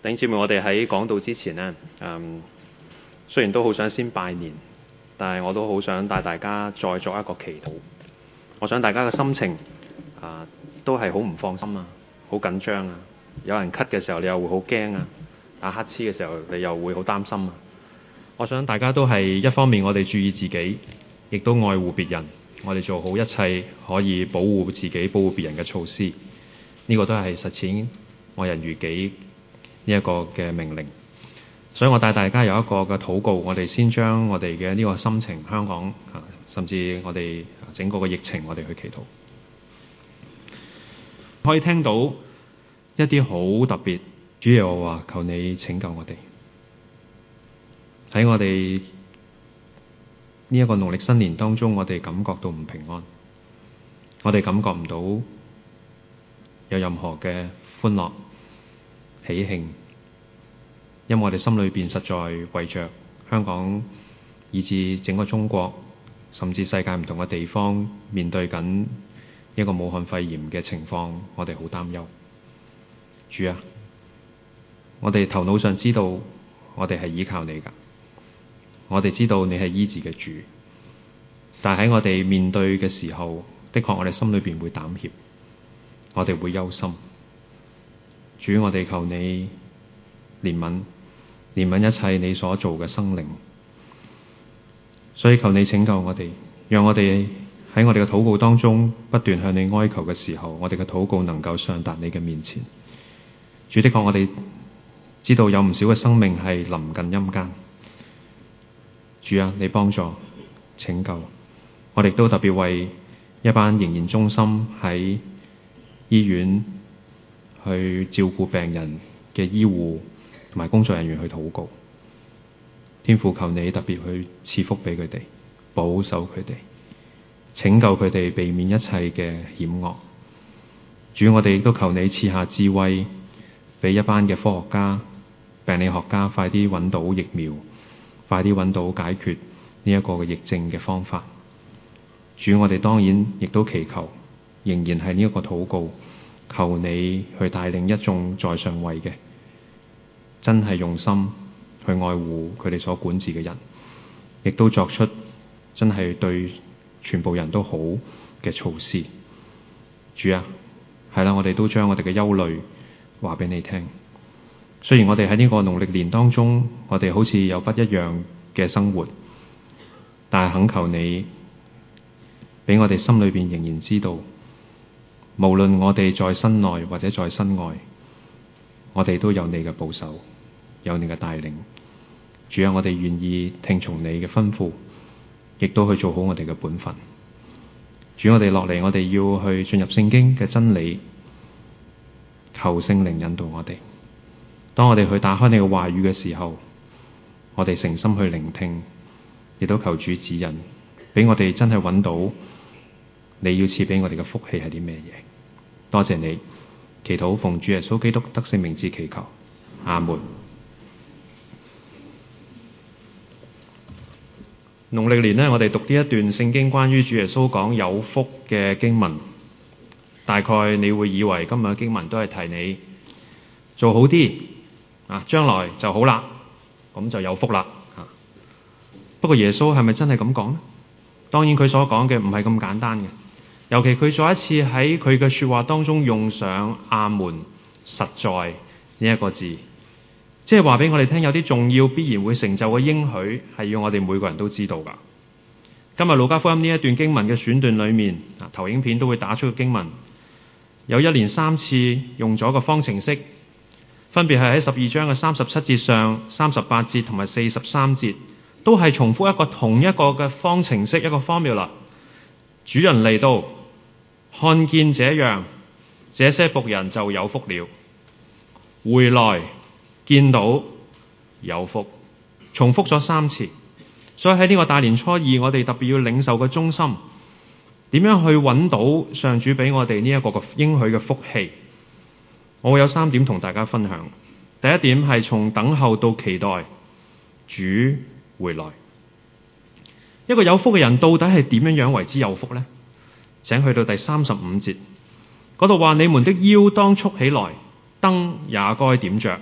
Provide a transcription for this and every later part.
弟兄姊妹，我哋喺講道之前呢，雖然都好想先拜年，但係我都好想帶大家再作一個祈禱。我想大家嘅心情都係好唔放心啊，好緊張啊。有人咳嘅時候，你又會好驚啊；打乞嗤嘅時候，你又會好擔心啊。我想大家都係一方面，我哋注意自己，亦都愛護別人。我哋做好一切可以保護自己、保護別人嘅措施。呢個都係實踐愛人如己呢一個嘅命令。所以我帶大家有一個嘅禱告，我哋先將我哋嘅呢個心情，香港甚至我哋整個嘅疫情，我哋去祈禱。可以聽到一啲好特別，主耶和華求你拯救我哋。喺我哋呢一個農曆新年當中，我哋感覺到唔平安，我哋感覺唔到有任何嘅歡樂喜慶，因為我哋心裏邊實在為着香港以至整個中國甚至世界唔同嘅地方面對緊一個武漢肺炎嘅情況，我哋好擔憂。主啊，我哋頭腦上知道我哋係依靠你噶，我哋知道你係醫治嘅主，但喺我哋面對嘅時候，的確我哋心裏邊會膽怯，我哋會憂心。主，我哋求你憐憫一切你所做嘅生靈，所以求你拯救我哋，讓我哋喺我哋嘅禱告當中不斷向你哀求嘅時候，我哋嘅禱告能夠上達你嘅面前。主，的確我哋知道有唔少嘅生命係臨近陰間。主啊，你幫助拯救，我哋都特別為一班仍然忠心喺醫院去照顧病人嘅醫護同埋工作人員去禱告。天父，求你特別去賜福俾佢哋，保守佢哋，拯救佢哋，避免一切嘅險惡。主，我哋亦都求你賜下智慧俾一班嘅科學家、病理學家，快啲揾到疫苗，快啲揾到解決呢一個嘅疫症嘅方法。主，我哋當然亦都祈求，仍然係呢一個禱告，求你去帶領一眾在上位嘅，真係用心去愛護佢哋所管治嘅人，亦都作出真係對全部人都好嘅措施。主啊，係啦，我哋都將我哋嘅憂慮話俾你聽。雖然我哋喺呢個農曆年當中，我哋好似有不一樣嘅生活，但係懇求你俾我哋心裏邊仍然知道，無論我哋在身內或者在身外，我哋都有你嘅保守，有你嘅帶領。主啊，我哋願意聽從你嘅吩咐，亦都去做好我哋嘅本分。主，我哋落嚟，我哋要去進入聖經嘅真理，求聖靈引導我哋。當我哋去打開你嘅話語嘅時候，我哋誠心去聆聽，亦都求主指引，俾我哋真係揾到你要賜俾我哋嘅福氣係啲咩嘢。多謝你，祈禱奉主耶穌基督得勝名字祈求，阿門。農曆年呢，我哋讀呢一段聖經關於主耶穌講有福嘅經文，大概你會以為今日嘅經文都係提你做好啲將來就好啦，咁就有福啦。不過耶穌係咪真係咁講呢？當然佢所講嘅唔係咁簡單嘅，尤其佢再一次喺佢嘅說話當中用上阿門實在呢一個字，即係話俾我哋聽，有啲重要必然會成就嘅應許係要我哋每個人都知道噶。今日路加福音呢一段經文嘅選段裏面，投影片都會打出嘅經文，有一連3次用咗個方程式，分別係喺12章嘅37節上、38節同埋43節，都係重複一個同一個嘅方程式，一個 formula。主人嚟到，看見這樣，這些僕人就有福了。回來見到有福，重複咗3次。所以喺呢個大年初二，我哋特別要領受嘅中心，點樣去揾到上主俾我哋呢一個嘅應許嘅福氣？我會有3點同大家分享。第一點係從等候到期待主回來。一個有福嘅人到底係點樣為之有福呢？請去到第35節嗰度話：你們的腰當束起來，燈也該點着，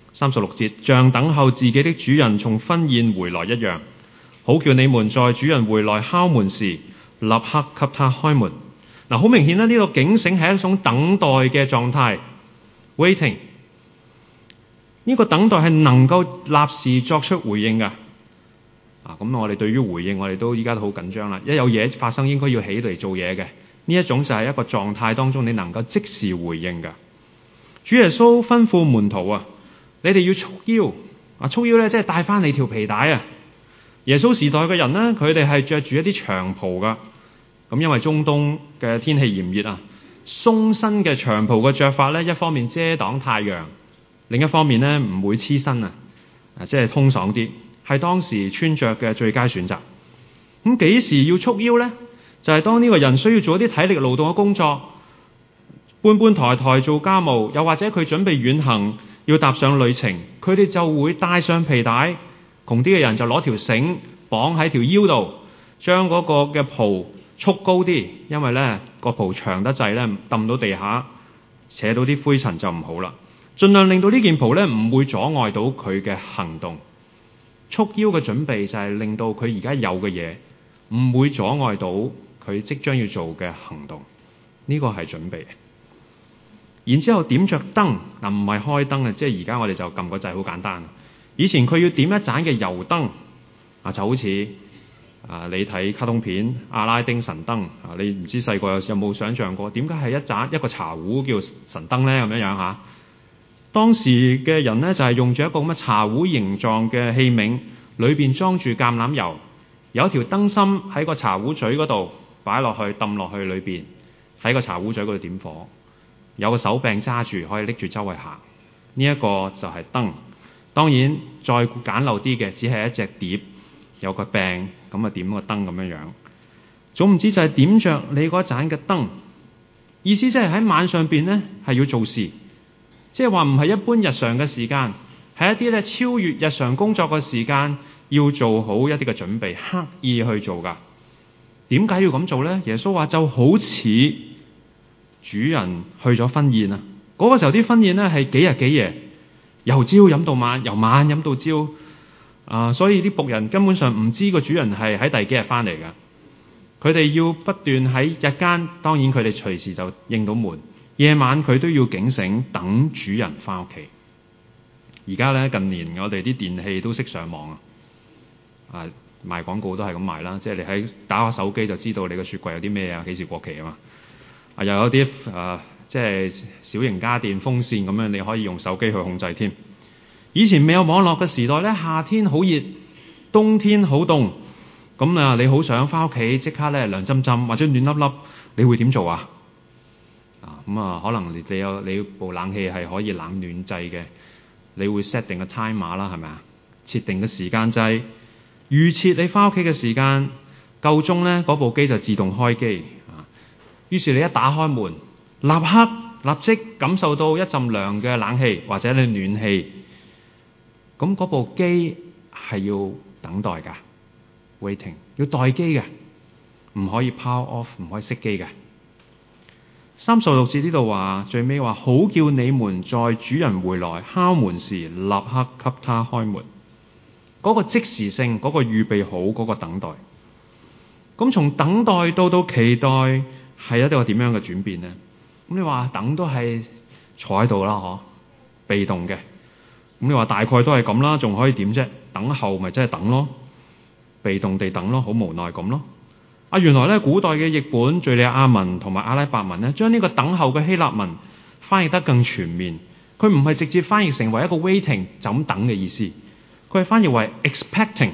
36節，像等候自己的主人從婚宴回來一樣，好叫你們在主人回來敲門時，立刻給他開門。嗱，好明顯啦，呢個警醒係一種等待嘅狀態 ，waiting。呢個等待係能夠立時作出回應㗎。咁我哋對於回應，我哋都依家都好緊張啦。一有嘢發生，應該要起嚟做嘢嘅。呢一種就係一個狀態當中，你能夠即時回應㗎。主耶穌吩咐門徒啊，你哋要束腰。束腰咧，即係帶翻你條皮帶啊。耶穌時代嘅人呢，佢哋係着住一啲長袍㗎。咁因為中東嘅天氣炎熱啊，鬆身嘅長袍嘅着法咧，一方面遮擋太陽，另一方面咧唔會黐身啊，即係通爽啲。係當時穿着嘅最佳選擇。咁幾時要束腰呢？就係當呢個人需要做一啲體力勞動嘅工作，搬搬抬抬做家務，又或者佢準備遠行要踏上旅程，佢哋就會帶上皮帶。窮啲嘅人就攞條繩綁喺條腰度，將嗰個嘅袍束高啲，因為呢個袍長得滯呢，揼到地下，扯到啲灰塵就唔好啦。盡量令到呢件袍呢唔會阻礙到佢嘅行動。束腰嘅準備就係令到佢而家有嘅嘢唔會阻礙到佢即將要做嘅行動，呢個係準備。然之後點着燈，嗱唔係開燈啊，即係而家我哋就撳個掣，好簡單。以前佢要點一盞嘅油燈就好似你睇卡通片阿拉丁神燈你唔知細個有冇想象過點解係一個茶壺叫神燈呢？咁樣樣嚇。當時嘅人呢，就係用住一個咁嘅茶壺形狀嘅器皿，裏邊裝住橄欖油，有一條燈芯喺個茶壺嘴嗰度擺落去，抌落去裏邊，喺個茶壺嘴嗰度點火，有個手柄揸住可以拎住周圍行。呢一個就係燈。當然再簡陋啲嘅，只係一隻碟，有個柄咁啊，點個燈咁樣樣。總唔知就係點着你嗰盞嘅燈，意思即係喺晚上邊呢，係要做事。即係話唔係一般日常嘅時間，係一啲咧超越日常工作嘅時間，要做好一啲嘅準備，刻意去做㗎。點解要咁做呢？耶穌話就好似主人去咗婚宴啊，嗰個時候啲婚宴呢係幾日幾夜，由朝飲到晚，由晚飲到朝，所以啲僕人根本上唔知個主人係喺第幾日翻嚟㗎。佢哋要不斷喺日間，當然佢哋隨時就應到門。夜晚佢都要警醒，等主人翻屋企。而家咧近年我哋啲電器都識上網賣廣告都係咁賣啦，即係你喺打下手機就知道你個雪櫃有啲咩幾時過期啊嘛。又有啲即係小型家電風扇咁樣，你可以用手機去控制添。以前未有網絡嘅時代咧，夏天好熱，冬天好凍，咁你好想翻屋企即刻咧涼浸浸或者暖粒粒，你會點做啊？可能你部冷氣係可以冷暖掣嘅，你會 set 定個 timer 啦，係咪啊？設定個時間掣，預設你翻屋企嘅時間夠鐘呢，嗰部機就自動開機。於是你一打開門，立即感受到一陣涼嘅冷氣或者你暖氣，咁嗰部機係要等待㗎 ，waiting 要待機嘅，唔可以 power off， 唔可以熄機嘅。36節呢度話，最尾話好叫你們在主人回來敲門時，立刻給他開門。嗰個即時性，嗰個預備好，嗰個等待。咁從等待到期待，係一個點樣嘅轉變呢？咁你話等都係坐喺度啦，被動嘅。咁你話大概都係咁啦，仲可以點啫？等候咪真係等咯，被動地等咯，好無奈咁咯。原來咧，古代嘅譯本敘利亞文同埋阿拉伯文咧，將呢個等候嘅希臘文翻譯得更全面。佢唔係直接翻譯成為一個 waiting 就咁等嘅意思，佢係翻譯為 expecting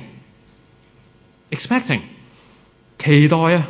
期待啊，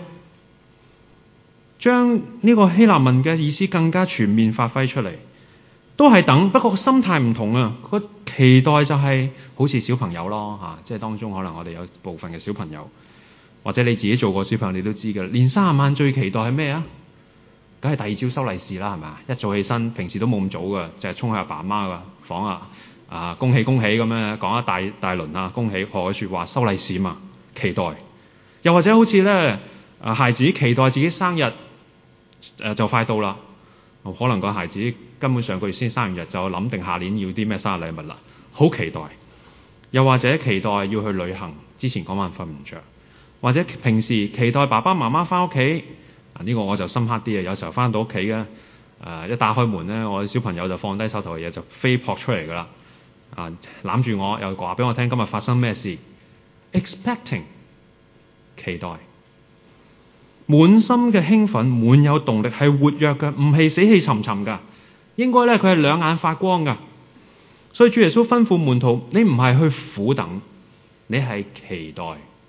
將呢個希臘文嘅意思更加全面發揮出嚟。都係等，不過心態唔同啊。個期待就係好似小朋友咯，即係當中可能我哋有部分嘅小朋友。或者你自己做過小朋友，你都知㗎。年30晚最期待係咩啊？梗係第二朝收利是啦，係咪啊？一早起身，平時都冇咁早㗎，就係衝去阿爸阿媽個房恭喜恭喜咁樣講一大輪啊，恭喜賀嘅説話，收利是嘛，期待。又或者好似咧孩子期待自己生日就快到啦， 可能個孩子根本上個月先生完日，就諗定下年要啲咩生日禮物啦，好期待。又或者期待要去旅行，之前嗰晚瞓唔着，或者平時期待爸爸媽媽翻屋企。呢個我就深刻啲啊！有時候翻到屋企嘅，一打開門咧，我小朋友就放低手頭嘅嘢就飛撲出嚟噶啦，攬住我又話俾我聽今日發生咩事 ，expecting 期待，滿心嘅興奮，滿有動力，係活躍嘅，唔係死氣沉沉噶，應該咧佢係兩眼發光噶。所以主耶穌吩咐門徒：你唔係去苦等，你係期待。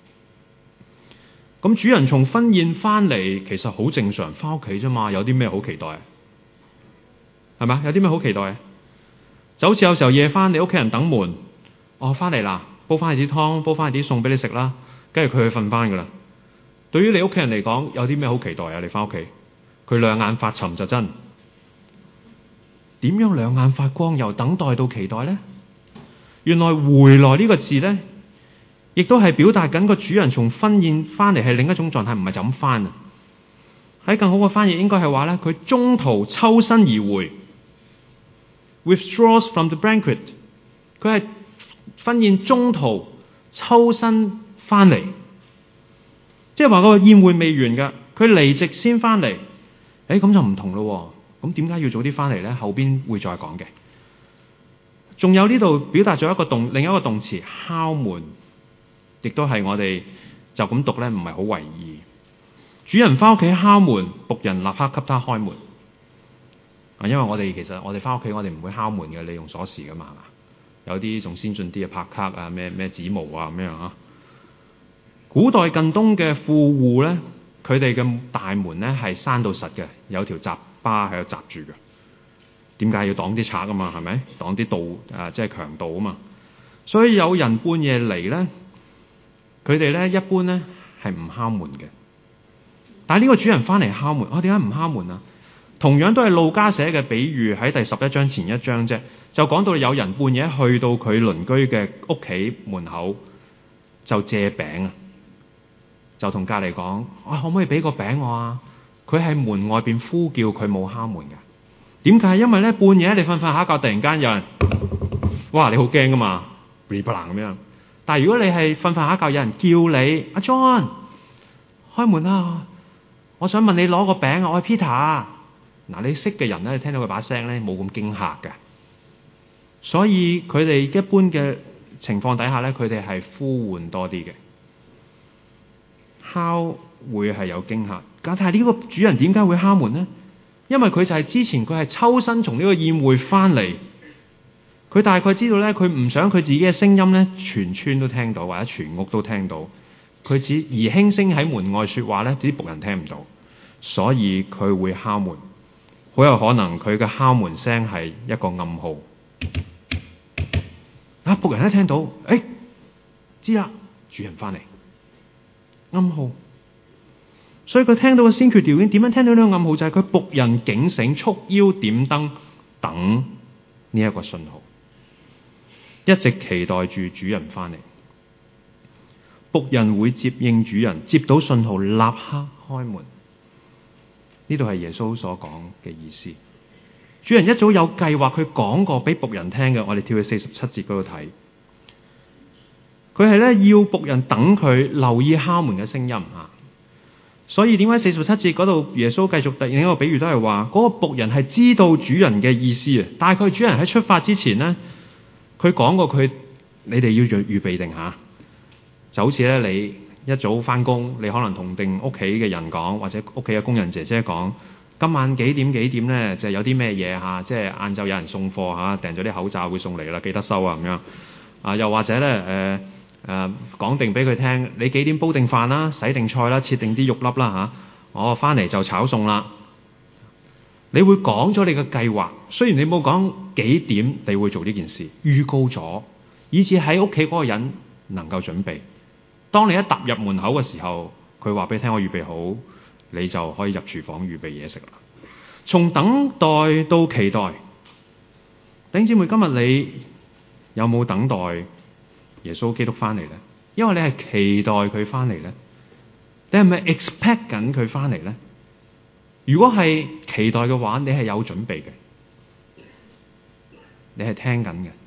咁主人從婚宴翻嚟，其實好正常，翻屋企啫嘛，有啲咩好期待？係咪？有啲咩好期待？就好似有時候夜翻，你屋企人等門，翻嚟啦，煲翻嚟啲湯，煲翻嚟啲餸俾你食啦，跟住佢去瞓翻噶啦。對於你屋企人嚟講，有啲咩好期待啊？你翻屋企，佢兩眼發沉就真。點樣兩眼發光，由等待到期待呢？原來回來呢個字呢，亦都係表達緊個主人從婚宴翻嚟係另一種狀態，唔係就咁翻啊。喺更好嘅翻譯應該係話咧，佢中途抽身而回 ，withdraws from the banquet。佢係婚宴中途抽身翻嚟，即係話個宴會未完㗎，佢離席先翻嚟。咁就唔同咯。咁點解要早啲翻嚟呢？後邊會再講嘅。仲有呢度表達咗另一個動詞敲門，亦都係我哋就咁讀呢，唔係好為意。主人翻屋企敲門，僕人立刻給他開門。因為我哋翻屋企，我哋唔會敲門嘅，你用鎖匙噶嘛，係嘛？有啲仲先進啲嘅拍卡啊，咩指模啊咁樣啊。古代近東嘅富戶呢，佢哋嘅大門呢係閂到實嘅，有條閘巴喺度閘住嘅。點解要擋啲賊啊嘛？係咪擋啲盜即係強盜啊嘛？所以有人半夜嚟呢，佢哋呢一般呢係唔敲門嘅。但係呢個主人翻嚟敲門，點解唔敲門啊？同樣都係路加寫嘅比喻，喺第11章前一章啫，就講到有人半夜去到佢鄰居嘅屋企門口就借餅啊，就同隔籬講：可唔可以俾個餅我啊？佢喺門外邊呼叫，佢冇敲門㗎。點解？因為咧半夜你瞓瞓下覺，突然間有人，哇！你好驚噶嘛，bling bling咁樣。但係如果你係瞓瞓下覺，有人叫你阿 John 開門啊，我想問你攞個餅啊，我係 Peter 啊。嗱，你識嘅人咧，聽到佢把聲咧冇咁驚嚇嘅，所以佢哋一般嘅情況底下咧，佢哋係呼喚多啲嘅，敲會係有驚嚇。但係呢個主人點解會敲門呢？因為佢就係之前佢係抽身從呢個宴會翻嚟，佢大概知道咧，佢唔想佢自己嘅聲音咧全村都聽到，或者全屋都聽到，佢只而輕聲喺門外說話咧，啲僕人聽唔到，所以佢會敲門。好有可能佢嘅敲門聲係一個暗號。僕人一聽到，知啦，主人翻嚟，暗號。所以佢聽到嘅先決條件，點樣聽到呢個暗號？就係佢僕人警醒，束腰點燈，等呢一個信號，一直期待住主人翻嚟。僕人會接應主人，接到信號立刻開門。呢度係耶穌所講嘅意思。主人一早有計劃，佢講過俾僕人聽嘅。我哋跳去47節嗰度睇，佢係咧要僕人等佢留意敲門嘅聲音啊。所以點解47節嗰度耶穌繼續另一個比喻都係話嗰個僕人係知道主人嘅意思啊。大概主人喺出發之前呢，佢講過你哋要預備定下，就好似咧你一早翻工，你可能同定屋企嘅人講，或者屋企嘅工人姐姐講，今晚幾點咧就有啲咩嘢嚇，即係晏晝有人送貨嚇，訂咗啲口罩會送嚟啦，記得收啊咁樣。又或者咧講定俾佢聽，你幾點煲定飯啦，洗定菜啦，切定啲肉粒啦嚇，我翻嚟就炒餸啦。你會講咗你嘅計劃，雖然你冇講幾點你會做呢件事，預告咗，以至喺屋企嗰個人能夠準備。當你一踏入門口嘅時候，佢話俾你聽我預備好，你就可以入廚房預備嘢食啦。從等待到期待，弟兄姊妹，今日你有冇等待耶穌基督翻嚟呢？因為你係期待佢翻嚟呢？你係咪 expect 緊佢翻嚟呢？ 如果係期待嘅話，你係有準備嘅，你係聽緊嘅，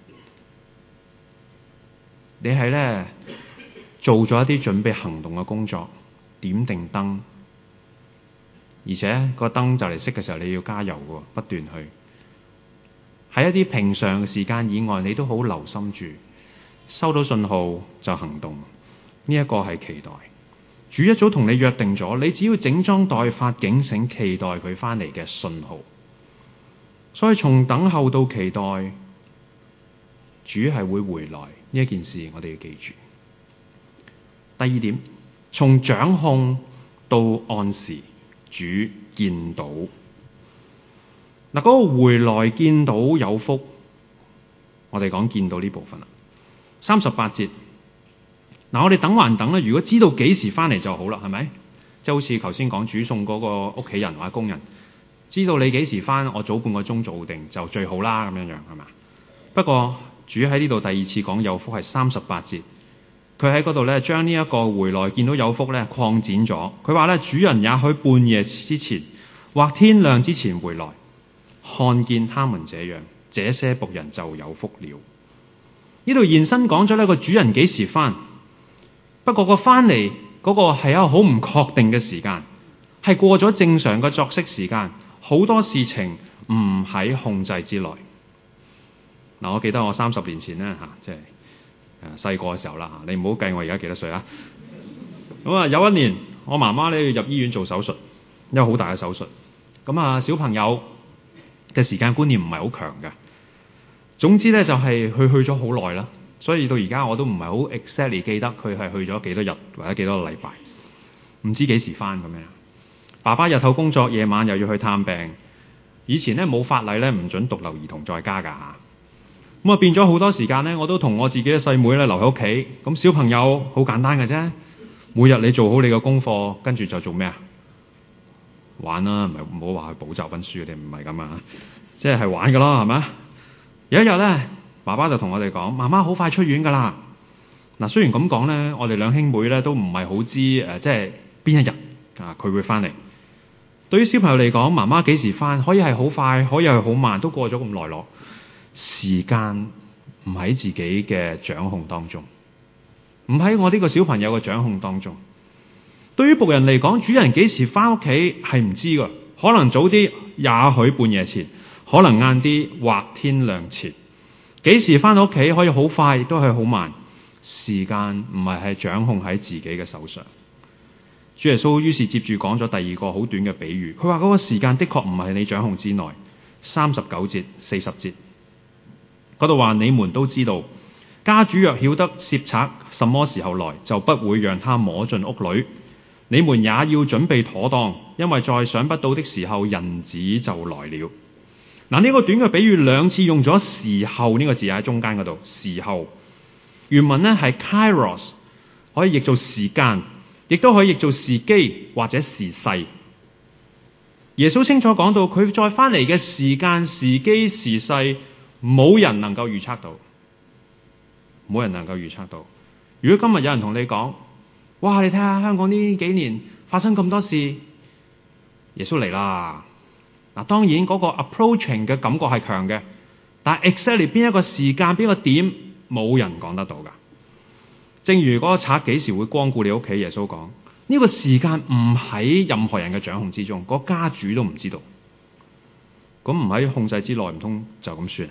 你係咧做咗一啲準備行動嘅工作，點定燈，而且個燈就嚟熄嘅時候，你要加油嘅，不斷去。喺一啲平常嘅時間以外，你都好留心住，收到信號就行動。呢一個係期待。主一早同你約定咗，你只要整裝待發，警醒期待佢翻嚟嘅信號。所以從等候到期待，主係會回來呢一件事，我哋要記住。第二點，從掌控到按時，主見到。嗱，嗰個回來見到有福，我哋講見到呢部分啦。38節，嗱，我哋等還等咧，如果知道幾時翻嚟就好啦，係咪？即係好似頭先講煮餸嗰個屋企人或者工人，知道你幾時翻，我早半個鐘做定就最好啦，咁樣樣係嘛？不過主喺呢度第二次講有福係38節，佢喺嗰度咧將呢一個回來見到有福咧擴展咗。佢話咧，主人也許半夜之前或天亮之前回來，看見他們這樣，這些僕人就有福了。呢度延伸講咗呢個主人幾時翻，不過個翻嚟嗰個係一個好唔確定嘅時間，係過咗正常嘅作息時間，好多事情唔喺控制之內。嗱，我記得我30年前咧即係細個嘅時候啦，你唔好計我而家幾多歲啊。咁啊，有一年我媽媽咧要入醫院做手術，一個好大嘅手術。咁啊，小朋友嘅時間觀念唔係好強嘅。總之咧就係佢去咗好耐啦，所以到而家我都唔係好 exactly 記得佢係去咗幾多日或者幾多個禮拜，唔知幾時翻咁樣。爸爸日頭工作，夜晚又要去探病。以前咧冇法例咧唔准獨留兒童在家㗎。咁啊變咗好多時間咧，我都同我自己嘅細妹咧留喺屋企。咁小朋友好簡單嘅啫，每日你做好你嘅功課，跟住就做咩啊？玩啦，唔好話去補習溫書，你唔係咁啊，即係玩㗎咯，係咪？有一日咧，爸爸就同我哋講：媽媽好快出院㗎啦。嗱，雖然咁講咧，我哋兩兄妹咧都唔係好知即係邊一日佢會翻嚟。對於小朋友嚟講，媽媽幾時翻可以係好快，可以係好慢，都過咗咁耐咯。時間唔喺自己嘅掌控當中，唔喺我呢個小朋友嘅掌控當中。對於僕人嚟講，主人幾時翻屋企係唔知㗎，可能早啲，也許半夜前，可能晏啲或天亮前。幾時翻到屋企可以好快，亦都係好慢。時間唔係掌控喺自己嘅手上。主耶穌於是接住講咗第二個好短嘅比喻，佢話嗰個時間的確唔係你掌控之內。39節、40節嗰度話：你們都知道，家主若曉得竊賊什麼時候來，就不會讓他摸進屋裏。你們也要準備妥當，因為在想不到的時候，人子就來了。嗱，呢個短嘅比喻兩次用咗時候呢個字喺中間嗰度。時候原文呢係 kairos， 可以譯做時間，亦都可以譯做時機或者時勢。耶穌清楚講到佢再翻嚟嘅時間、時機、時勢，冇人能夠預測到，冇人能夠預測到。如果今日有人同你講：哇，你睇下香港呢幾年發生咁多事，耶穌嚟啦！嗱，當然嗰個 approaching 嘅感覺係強嘅，但係 exactly 邊一個時間、邊個點，冇人講得到噶。正如嗰個賊幾時會光顧你屋企，耶穌講呢個時間唔喺任何人嘅掌控之中，嗰個家主都唔知道。咁唔喺控制之內，唔通就咁算啊？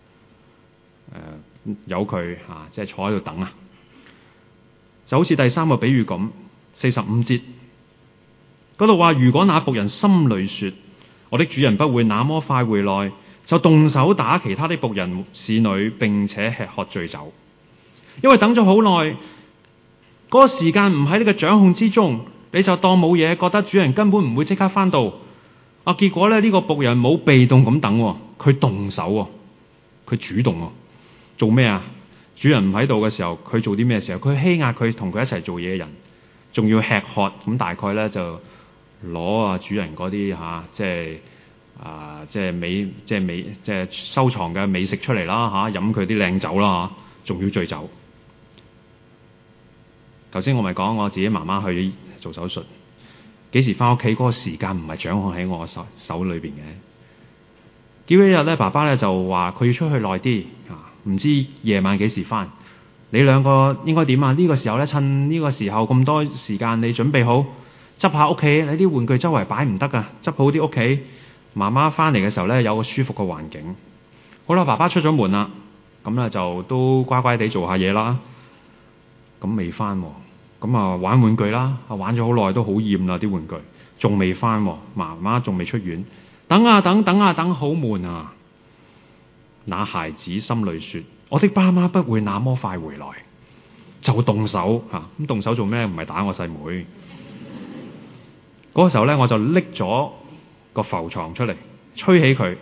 由佢即係坐喺度等啊！就好似第三個比喻咁，45節嗰度話：如果那僕人心裏說，我的主人不會那麼快回來，就動手打其他的僕人侍女，並且吃喝醉酒。因為等咗好耐，嗰個時間唔喺你嘅掌控之中，你就當冇嘢，覺得主人根本唔會即刻翻到。結果咧，呢個僕人冇被動咁等，佢動手，佢主動做咩啊？主人唔喺度嘅時候，佢做啲咩時候？佢欺壓佢同佢一齊做嘢嘅人，仲要吃喝。咁大概咧就攞主人嗰啲即係收藏嘅美食出嚟啦，飲佢啲靚酒啦，仲要醉酒。頭先我咪講我自己媽媽去做手術， 幾時翻屋企嗰個時間唔係掌控喺我手裏邊嘅。叫一日咧，爸爸咧就話佢要出去耐啲唔知夜晚幾時翻。你兩個應該點啊？呢個時候咧，趁呢個時候咁多時間，你準備好執下屋企，你啲玩具周圍擺唔得噶，執好啲屋企。媽媽翻嚟嘅時候咧，有個舒服嘅環境。好啦，爸爸出咗門啦，咁咧就都乖乖地做下嘢啦。咁未翻喎，咁啊玩玩具啦，玩咗好耐都好厭啦啲玩具，仲未翻喎，媽媽仲未出院，等啊等，等啊等，好悶啊！那孩子心裏說：我的爸媽不會那麼快回來，就動手嚇。咁動手做咩？唔係打我細妹。嗰個時候咧，我就拎咗個浮床出嚟，吹起佢。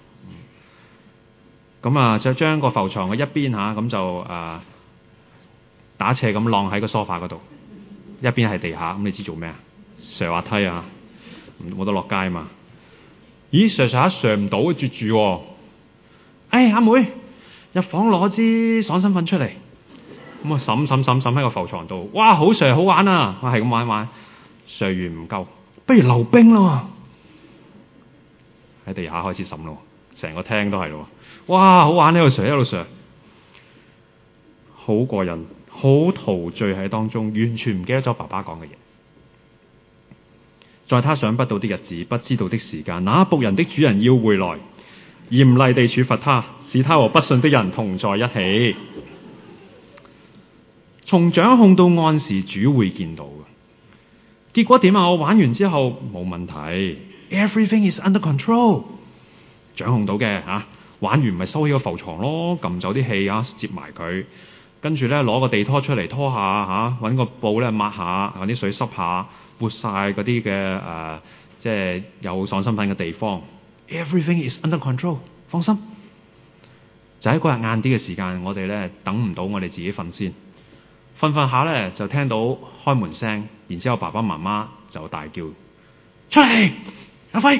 咁啊，就將個浮床嘅一邊咁就打斜咁晾喺個梳化嗰度，一邊係地下。咁你知做咩啊？上滑梯啊，冇得落街嘛。咦，上下上唔到，絕住喎。阿妹入房攞支爽身粉出嚟。咁啊，審喺個浮床度。哇，好上好玩啊！我係咁玩，上完唔夠，不如溜冰咯。喺地下開始審咯，成個廳都係咯。哇，好玩，呢度上一路上，好過癮，好陶醉喺當中，完全唔記得咗爸爸講嘅嘢。在他想不到的日子，不知道的時間，那僕人的主人要回來，嚴厲地處罰他，使他和不信的人同在一起。從掌控到按時，主會見到嘅結果點啊？我玩完之後冇問題 ，everything is under control， 掌控到嘅玩完咪收起個浮床咯，撳走啲氣接埋佢，跟住咧攞個地拖出嚟拖下揾個布咧抹下，揾啲水濕下，撥晒嗰啲嘅即係有爽身粉嘅地方。Everything is under control， 放心。就喺嗰日晏啲嘅時間，我哋咧等唔到我哋自己瞓先，瞓下咧就聽到開門聲，然之後爸爸媽媽就大叫出嚟，阿輝，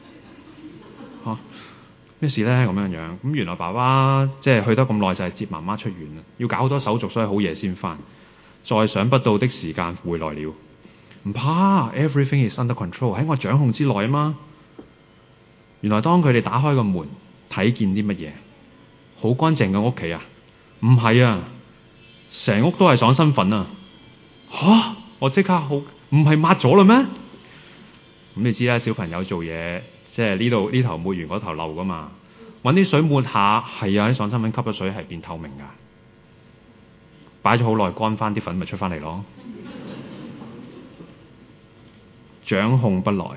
咩事咧？咁樣咁原來爸爸即係去得咁耐就係接媽媽出院啦，要搞好多手續，所以好夜先翻。再想不到的時間回來了，唔怕 ，everything is under control， 喺我掌控之內啊嘛。原來當佢哋打開個門，睇見啲乜嘢？好乾淨嘅屋企啊？唔係啊，成屋都係爽身粉啊！我即刻好，唔係抹咗啦咩？咁你知啦，小朋友做嘢即係呢頭抹完嗰頭漏噶嘛，搵啲水抹下，係啊，啲爽身粉吸咗水係變透明噶，擺咗好耐乾翻啲粉咪出翻嚟咯。掌控不來，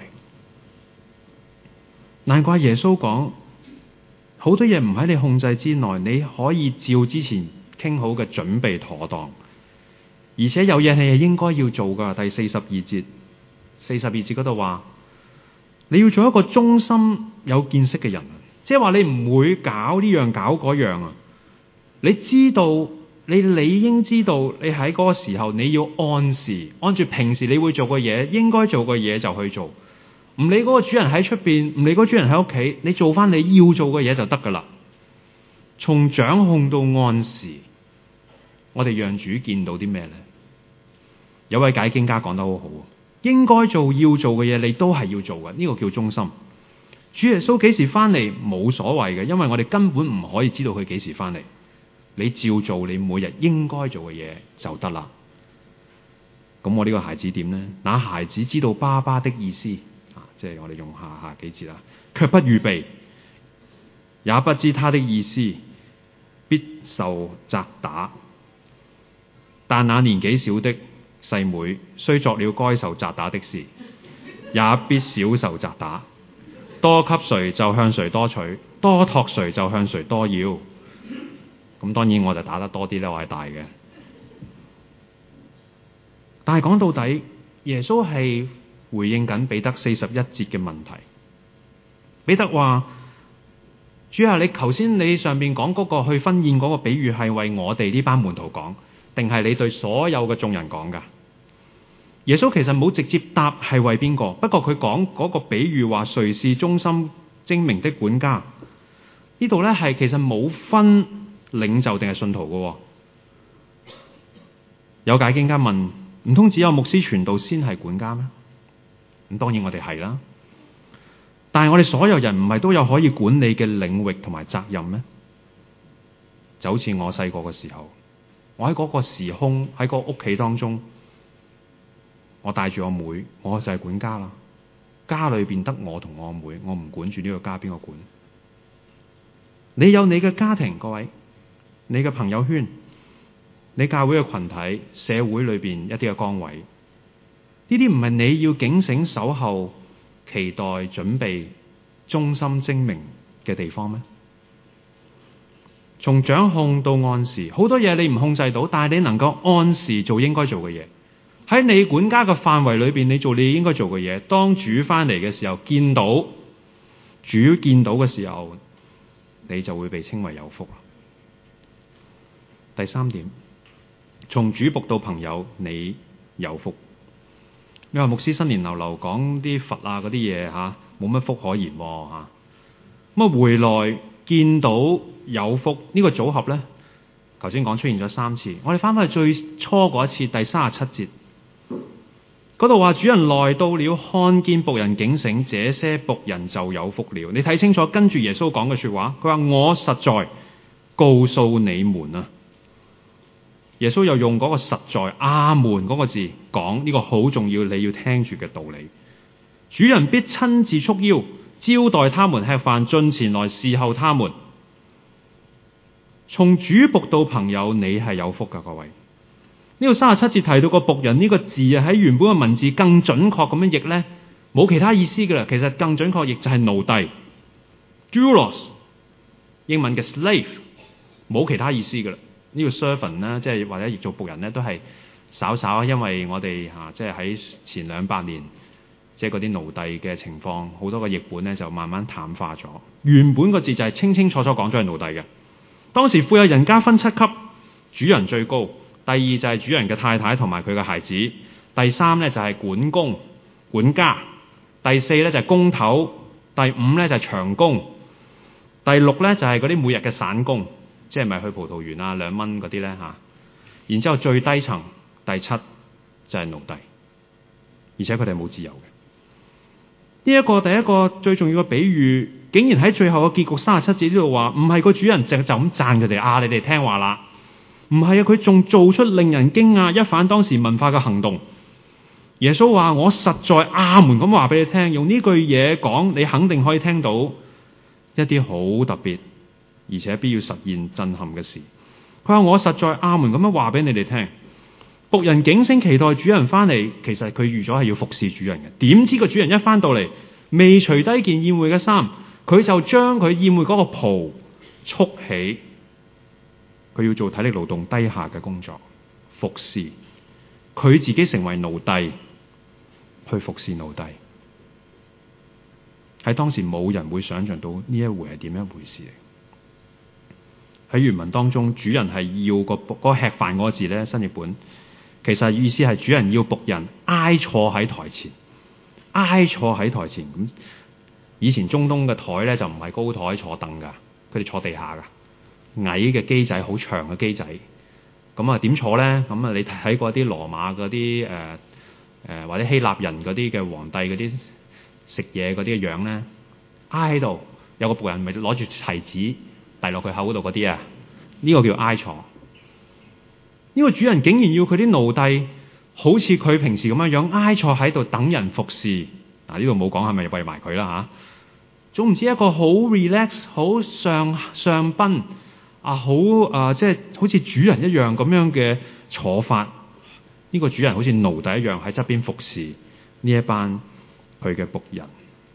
難怪耶穌講好多嘢唔喺你控制之內，你可以照之前傾好嘅準備妥當，而且有嘢你係應該要做噶。第42節嗰度話，你要做一個忠心有見識嘅人，即係話你唔會搞呢樣搞嗰樣啊。你知道，你理應知道，你喺嗰個時候你要按時按住平時你會做嘅嘢，應該做嘅嘢就去做。唔理嗰個主人喺出邊，唔理嗰個主人喺屋企，你做翻你要做嘅嘢就得噶啦。從掌控到按時，我哋讓主見到啲咩呢？有位解經家講得好好，應該做要做嘅嘢，你都係要做嘅，呢個叫忠心。主耶穌幾時翻嚟冇所謂嘅，因為我哋根本唔可以知道佢幾時翻嚟。你照做你每日應該做嘅嘢就得啦。咁我呢個孩子點呢？那孩子知道爸爸的意思，即係我哋用下幾節啦，卻不預備，也不知他的意思，必受責打。但那年紀小的細妹，雖作了該受責打的事，也必少受責打。多給誰就向誰多取，多託誰就向誰多要。咁當然我就打得多啲啦，我係大嘅。但係講到底，耶穌係回應緊彼得41節嘅問題。彼得話：主啊，你頭先你上面講嗰個去婚宴嗰個比喻係為我哋呢班門徒講，定係你對所有嘅眾人講噶？耶穌其實冇直接答係為邊個，不過佢講嗰個比喻話誰是忠心精明的管家，呢度咧係其實冇分領袖定係信徒嘅。有解經家問：唔通只有牧師傳道先係管家咩？ 咁當然我哋係啦。但係我哋所有人唔係都有可以管理嘅領域同埋責任咩？就好似我細個嘅時候，我喺嗰個時空，喺個屋企當中，我帶住我妹，我就係管家啦。家裏邊得我同我妹，我唔管住呢個家，邊個管？你有你嘅家庭，各位，你嘅朋友圈，你教會嘅群體，社會裏邊一啲嘅崗位，呢啲唔係你要警醒守候、期待準備、忠心精明嘅地方咩？從掌控到按時，好多嘢你唔控制到，但係你能夠按時做應該做嘅嘢。喺你管家嘅範圍裏邊，你做你應該做嘅嘢。當主翻嚟嘅時候，見到嘅時候，你就會被稱為有福。第三點，從主僕到朋友，你有福。你話牧師新年流流講啲佛啊嗰啲嘢吓，冇乜福可言吓。咁啊回來見到有福呢個組合咧，頭先講出現咗3次。我哋翻返去最初嗰一次，第37節嗰度話，主人來到了，看見僕人警醒，這些僕人就有福了。你睇清楚跟住耶穌講嘅說話，佢話我實在告訴你們啊。耶穌又用嗰個實在阿門嗰個字講呢個好重要，你要聽住嘅道理。主人必親自束腰，招待他們吃飯，進前來侍候他們。從主僕到朋友，你係有福噶，各位。呢個37節提到個僕人呢個字啊，喺原本嘅文字更準確咁樣譯呢，冇其他意思噶啦。其實更準確譯就係奴隸 doulos， 英文嘅 slave， 冇其他意思噶啦。呢個 servant 呢，即係或者譯做僕人呢，都係稍稍，因為我哋即係喺前200年，即係嗰啲奴隸嘅情況，好多個譯本呢就慢慢淡化咗。原本個字就係清清楚楚講咗係奴隸嘅。當時富有人家分7級，主人最高，第二就係主人嘅太太同埋佢嘅孩子，第3呢就係管工管家，第4呢就係工頭，第5呢就係長工，第6呢就係嗰啲每日嘅散工，即係咪去葡萄園啊2蚊嗰啲呢吓。然之後最低層第7就係奴隸，而且佢哋冇自由嘅。呢一個第一個最重要嘅比喻，竟然喺最後嘅結局37節呢度話，唔係個主人就咁讚佢哋啊，你哋聽話啦。唔係啊，佢仲做出令人驚訝一反當時文化嘅行動。耶穌話我實在阿門咁話俾你聽，用呢句嘢講，你肯定可以聽到一啲好特別而且必要實現震撼嘅事。佢話我實在阿門咁樣話俾你哋聽，僕人警醒期待主人翻嚟，其實佢預咗係要服侍主人嘅。點知個主人一翻到嚟，未除低件宴會嘅衫，佢就將佢宴會嗰個袍束起。佢要做體力勞動低下嘅工作，服侍佢自己，成為奴隸去服侍奴隸。喺當時冇人會想象到呢一回係點一回事嚟。喺原文當中，主人係要嗰個吃飯嗰個字咧，新譯本其實意思係主人要僕人挨坐喺台前，挨坐喺台前。咁以前中東嘅台咧就唔係高台坐凳噶，佢哋坐地下噶。矮嘅機仔，好長嘅機仔，咁啊點坐咧？咁啊你睇過啲羅馬嗰啲或者希臘人嗰啲嘅皇帝嗰啲食嘢嗰啲嘅樣咧，挨喺度，有個僕人咪攞住提子遞落佢口嗰度嗰啲啊，呢個叫挨坐。呢個主人竟然要佢啲奴隸好似佢平時咁樣樣挨坐喺度等人服侍。嗱，呢度冇講係咪餵埋佢啦吓？總唔知一個好 relax、好上賓。即係好似主人一樣咁樣嘅坐法，呢個主人好似奴隸一樣喺側邊服侍呢一班佢嘅僕人，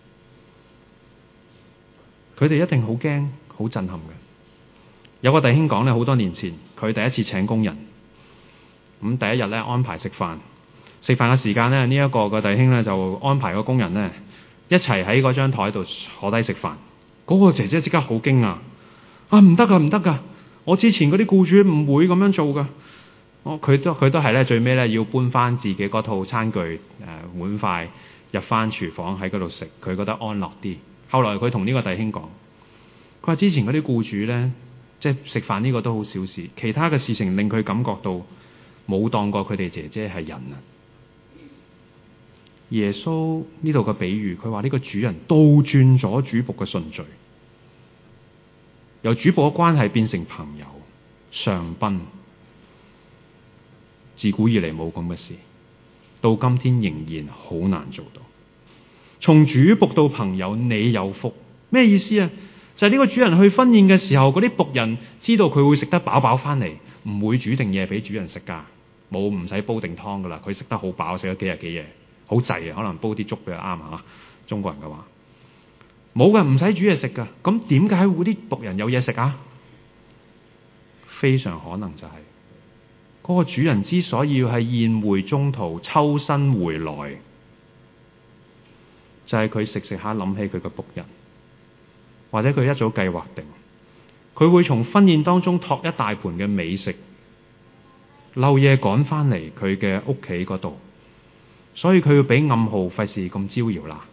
佢哋一定好驚、好震撼嘅。有個弟兄講咧，好多年前佢第一次請工人，咁第一日咧安排食飯嘅時間咧，呢一個嘅弟兄咧就安排個工人咧一齊喺嗰張台度坐低食飯。嗰個姐姐即刻好驚訝。唔得噶！我之前嗰啲僱主唔會咁樣做噶。佢都係咧，最尾咧要搬翻自己嗰套餐具碗筷入翻廚房喺嗰度食，佢覺得安樂啲。後來佢同呢個弟兄講，佢話之前嗰啲僱主咧，即係食飯呢個都好小事，其他嘅事情令佢感覺到冇當過佢哋姐姐係人啊。 耶穌呢度嘅比喻，佢話呢個主人倒轉咗主僕嘅順序，由主僕嘅關係變成朋友、上賓。自古以嚟冇咁嘅事，到今天仍然好難做到。從主僕到朋友，你有福。咩意思啊？就係呢個主人去婚宴嘅時候，嗰啲僕人知道佢會食得飽飽翻嚟，唔會煮定嘢俾主人食噶，唔使煲定湯噶啦。佢食得好飽，食咗幾日幾夜，好滯啊！可能煲啲粥比較啱啊。中國人嘅話冇嘅，唔使煮嘢食噶。咁點解會啲僕人有嘢食啊？非常可能就係嗰個主人之所以要喺宴會中途抽身回來，就係佢食下諗起佢嘅僕人，或者佢一早計劃定，佢會從婚宴當中托一大盤嘅美食，漏夜趕翻嚟佢嘅屋企嗰度，所以佢要俾暗號，費事咁招搖啦。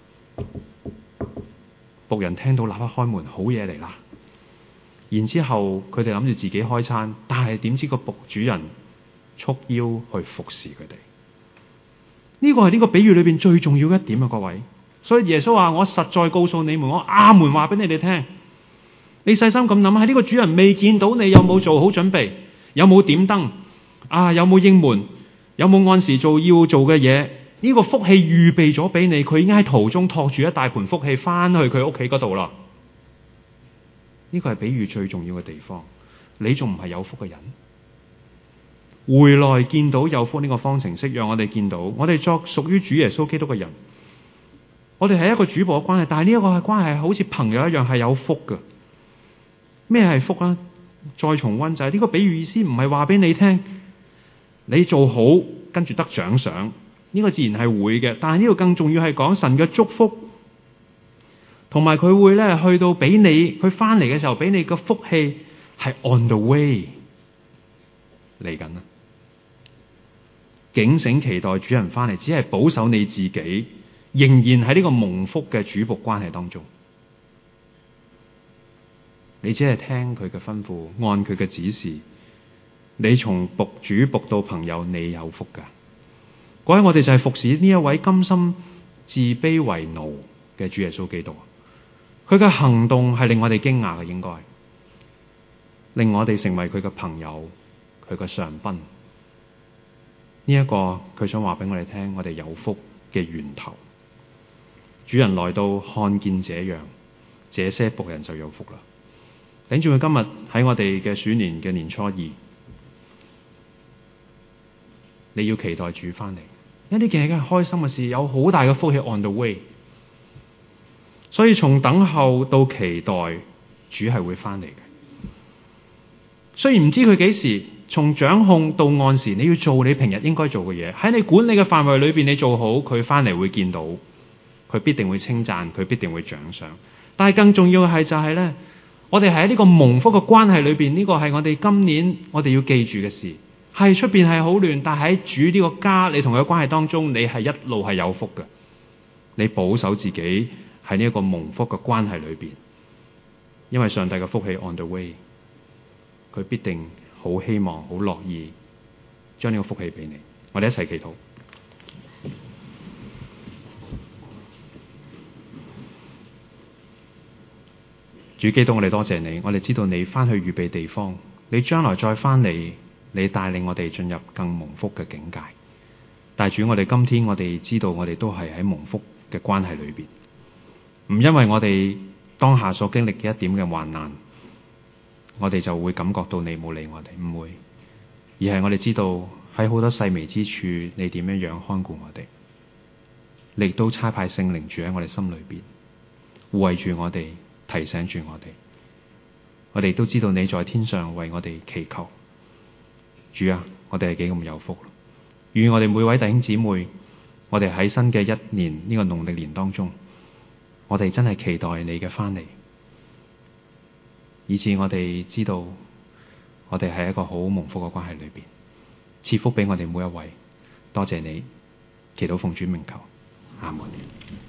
僕人聽到立刻開門，好嘢嚟啦。然之後佢哋諗住自己開餐，但係點知個主人束腰去服侍佢哋。呢個係呢個比喻裏邊最重要嘅一點啊，各位。所以耶穌話：我實在告訴你們，我阿門話俾你哋聽。你細心咁諗下，呢個主人未見到你有冇做好準備，有冇點燈啊，有冇應門，有冇按時做要做嘅嘢？呢個福氣預備咗俾你，佢已經喺途中托住一大盤福氣翻去佢屋企嗰度啦。呢個係比喻最重要嘅地方。你仲唔係有福嘅人？回來見到有福呢個方程式，讓我哋見到我哋作屬於主耶穌基督嘅人，我哋係一個主僕嘅關係，但係呢一個係關係好似朋友一樣，係有福嘅。咩係福啊？再重溫就係呢個比喻意思，唔係話俾你聽你做好跟住得獎賞，呢個自然係會嘅。但係呢個更重要係講神嘅祝福，同埋佢會咧去到俾你，佢翻嚟嘅時候俾你嘅福氣係 on the way 嚟緊啦。警醒期待主人翻嚟，只係保守你自己，仍然喺呢個蒙福嘅主僕關係當中。你只係聽佢嘅吩咐，按佢嘅指示，你從主僕到朋友，你有福噶。各位，我哋就係服侍呢一位甘心自卑為奴嘅主耶穌基督。佢嘅行動係令我哋驚訝嘅，應該令我哋成為佢嘅朋友，佢嘅上賓。呢一個佢想話俾我哋聽，我哋有福嘅源頭。主人來到看見這樣，這些僕人就有福啦。頂住佢今日喺我哋嘅鼠年嘅年初二，你要期待主翻嚟，因為呢件係開心嘅事，有好大嘅福氣 on the way。所以從等候到期待，主係會翻嚟嘅。雖然唔知佢幾時，從掌控到按時，你要做你平日應該做嘅嘢，喺你管理嘅範圍裏邊，你做好，佢翻嚟會見到，佢必定會稱讚，佢必定會獎賞。但係更重要嘅係就係咧，我哋係喺呢個蒙福嘅關係裏邊，呢個係我哋今年我哋要記住嘅事。係出邊係好亂，但係喺主呢個家，你同佢嘅關係當中，你係一路係有福嘅。你保守自己喺呢一個蒙福嘅關係裏邊，因為上帝嘅福氣 on the way， 佢必定好希望、好樂意將呢個福氣俾你。我哋一齊祈禱。主基督，我哋多謝你，我哋知道你翻去預備地方，你將來再翻嚟，你帶領我哋進入更蒙福嘅境界。但主，我哋今天我哋知道，我哋都係喺蒙福嘅關係裏邊，唔因為我哋當下所經歷嘅一點嘅患難，我哋就會感覺到你冇理我哋，唔會，而係我哋知道喺好多細微之處，你點樣樣看顧我哋，你亦都差派聖靈住喺我哋心裏邊，護衛住我哋，提醒住我哋。我哋都知道你在天上為我哋祈求。主啊，我哋係幾咁有福。願我哋每位弟兄姊妹，我哋喺新嘅一年呢個農曆年當中，我哋真係期待你嘅翻嚟，以致我哋知道我哋係一個好蒙福嘅關係裏邊，賜福俾我哋每一位。多謝你，祈禱奉主名求，阿門。